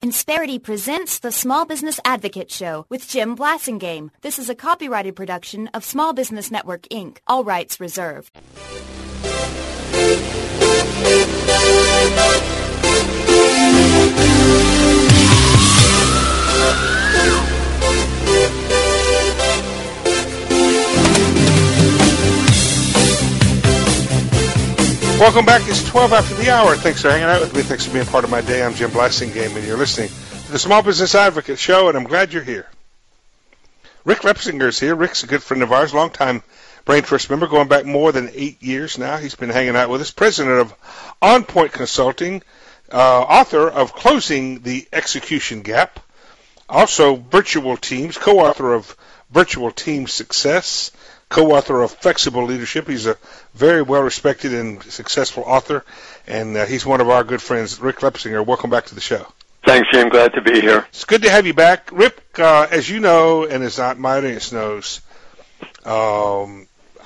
Insperity presents the Small Business Advocate Show with Jim Blasingame. This is a copyrighted production of Small Business Network, Inc. All rights reserved. Welcome back. It's 12 after the hour. Thanks for hanging out with me. Thanks for being part of my day. I'm Jim Blasingame, and you're listening to the Small Business Advocate Show, and I'm glad you're here. Rick Lepsinger is here. Rick's a good friend of ours, longtime Brain Trust member, going back more than 8 years now. He's been hanging out with us. President of On Point Consulting, author of Closing the Execution Gap, also Virtual Teams, co-author of Virtual Team Success, co-author of Flexible Leadership. He's a very well-respected and successful author, and he's one of our good friends. Rick Lepsinger, welcome back to the show. Thanks, Jim. Glad to be here. It's good to have you back. Rick, as you know, and as my audience knows, I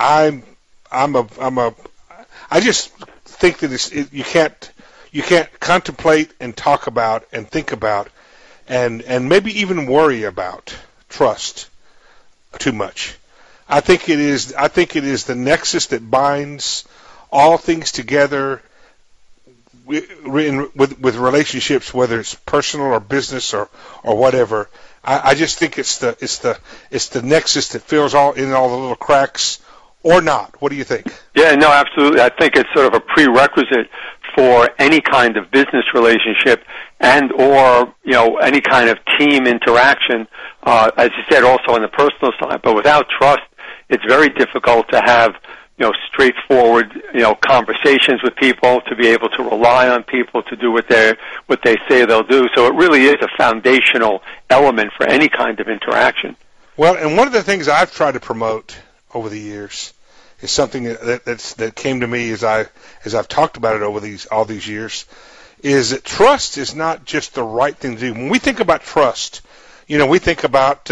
just think that you can't contemplate and talk about and think about and maybe even worry about trust too much. I think it is the nexus that binds all things together with relationships, whether it's personal or business or whatever. I just think it's the nexus that fills all the little cracks, or not. What do you think? Yeah, no, absolutely. I think it's sort of a prerequisite for any kind of business relationship and or any kind of team interaction. As you said, also on the personal side. But without trust, it's very difficult to have, straightforward, conversations with people, to be able to rely on people to do what they say they'll do. So it really is a foundational element for any kind of interaction. Well, and one of the things I've tried to promote over the years is something that came to me as I've talked about it over all these years, is that trust is not just the right thing to do. When we think about trust, we think about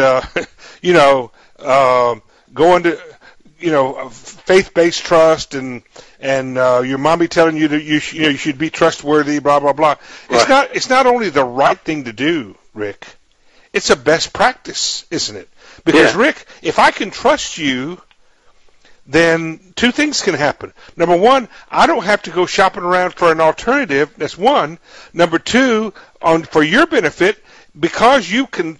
going to faith-based trust and your mommy telling you that you should be trustworthy, blah blah blah. Right. It's not only the right thing to do, Rick. It's a best practice, isn't it? Because Rick, if I can trust you, then two things can happen. Number one, I don't have to go shopping around for an alternative. That's one. Number two, for your benefit, because you can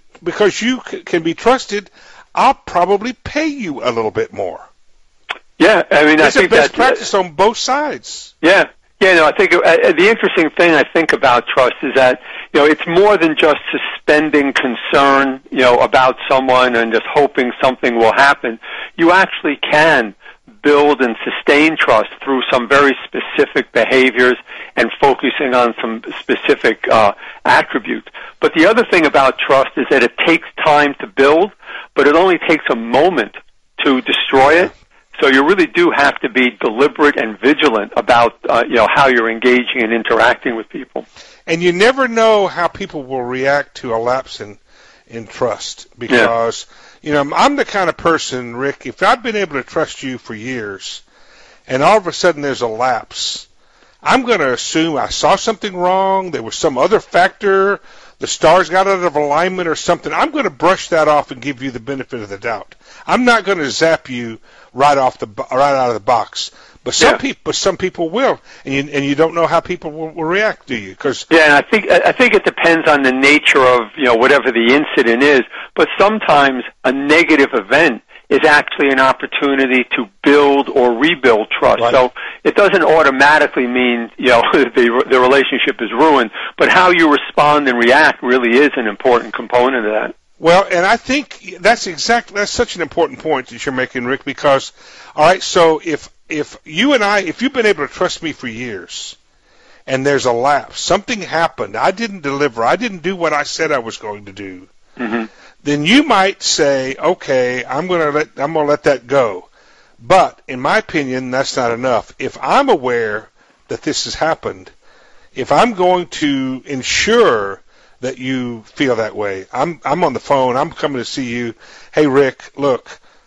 be trusted, I'll probably pay you a little bit more. Yeah, I mean, I think it's a best practice on both sides. Yeah. Yeah, no, I think the interesting thing I think about trust is that, it's more than just suspending concern, about someone and just hoping something will happen. You actually can build and sustain trust through some very specific behaviors and focusing on some specific attributes. But the other thing about trust is that it takes time to build, but it only takes a moment to destroy it. So you really do have to be deliberate and vigilant about how you're engaging and interacting with people. And you never know how people will react to a lapse in trust, because I'm the kind of person, Rick, if I've been able to trust you for years and all of a sudden there's a lapse, I'm going to assume I saw something wrong, there was some other factor, the stars got out of alignment or something. I'm going to brush that off and give you the benefit of the doubt. I'm not going to zap you right out of the box. But some people will, and you don't know how people will react, do you? And I think it depends on the nature of whatever the incident is. But sometimes a negative event is actually an opportunity to build or rebuild trust. Right. So it doesn't automatically mean the relationship is ruined, but how you respond and react really is an important component of that. Well, and I think that's such an important point that you're making, Rick, because, all right, so if you've been able to trust me for years and there's a lapse, something happened, I didn't deliver, I didn't do what I said I was going to do, then you might say, okay, I'm going to let that go. But in my opinion, that's not enough. If I'm aware that this has happened, if I'm going to ensure that you feel that way, I'm on the phone, I'm coming to see you, hey Rick, look,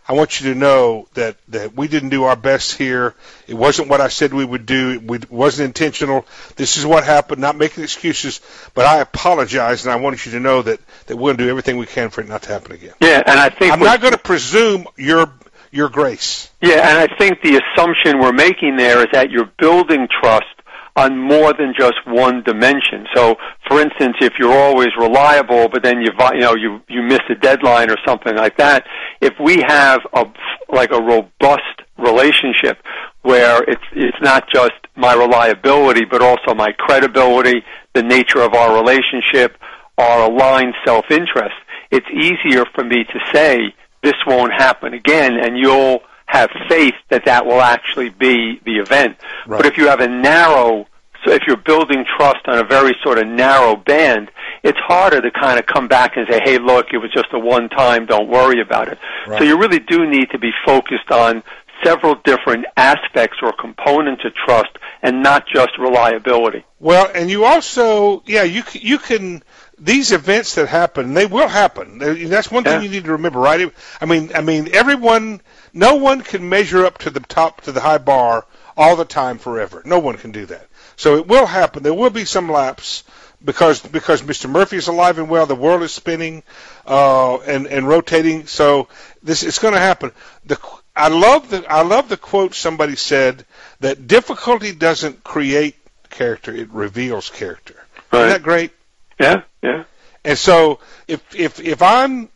I want you to know that we didn't do our best here. It wasn't what I said we would do. It wasn't intentional. This is what happened, not making excuses, but I apologize, and I want you to know that we're going to do everything we can for it not to happen again. Yeah, and I think I'm not going to presume your grace. Yeah, and I think the assumption we're making there is that you're building trust on more than just one dimension. So, for instance, if you're always reliable, but then you miss a deadline or something like that, if we have a robust relationship where it's not just my reliability, but also my credibility, the nature of our relationship, our aligned self-interest, it's easier for me to say this won't happen again, and you'll have faith that will actually be the event. Right. But if you have if you're building trust on a very sort of narrow band, it's harder to kind of come back and say, hey, look, it was just a one time, don't worry about it. Right. So you really do need to be focused on several different aspects or components of trust and not just reliability. Well, and you also, you can, these events that happen, they will happen. That's one thing you need to remember, right? I mean, no one can measure up to the high bar all the time forever. No one can do that. So it will happen. There will be some lapse because Mr. Murphy is alive and well. The world is spinning and rotating. So it's going to happen. I love the quote somebody said that difficulty doesn't create character; it reveals character. Right. Isn't that great? Yeah, yeah. And so if I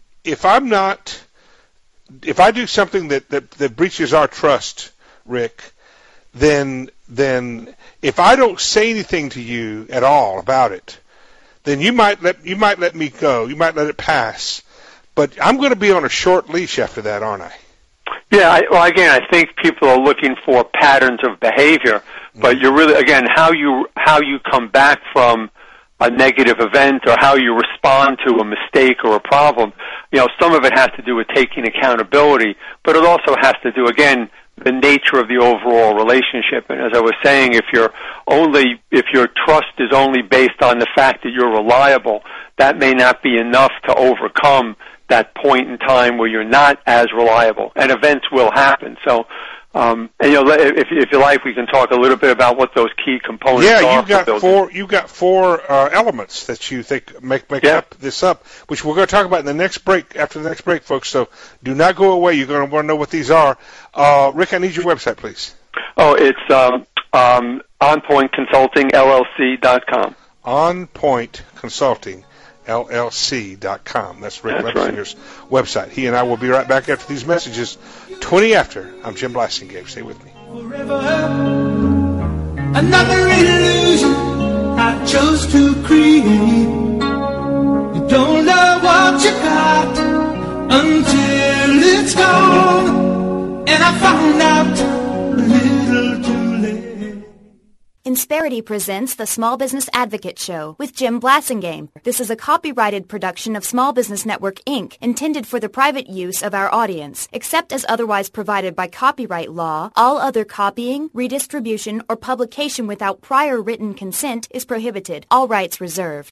do something that breaches our trust, Rick, then if I don't say anything to you at all about it, then you might let me go. You might let it pass. But I'm going to be on a short leash after that, aren't I? Yeah. I think people are looking for patterns of behavior, but you're really, again, how you come back from a negative event or how you respond to a mistake or a problem. Some of it has to do with taking accountability, but it also has to do, again, the nature of the overall relationship. And as I was saying, if your trust is only based on the fact that you're reliable, that may not be enough to overcome that point in time where you're not as reliable, and events will happen. So, if you like, we can talk a little bit about what those key components are. Yeah, you've got four elements that you think make this up, which we're going to talk about in the next break. After the next break, folks. So do not go away. You're going to want to know what these are. Rick, I need your website, please. Oh, it's onpointconsultingllc.com. onpointconsultingllc.com. That's Rick Lepsinger's website. He and I will be right back after these messages. 20 after. I'm Jim Blasingame. Stay with me. Forever, another illusion I chose to create. You don't know what you got until it's gone, and I found out a little too late. Insperity presents the Small Business Advocate Show with Jim Blasingame. This is a copyrighted production of Small Business Network, Inc., intended for the private use of our audience. Except as otherwise provided by copyright law, all other copying, redistribution, or publication without prior written consent is prohibited. All rights reserved.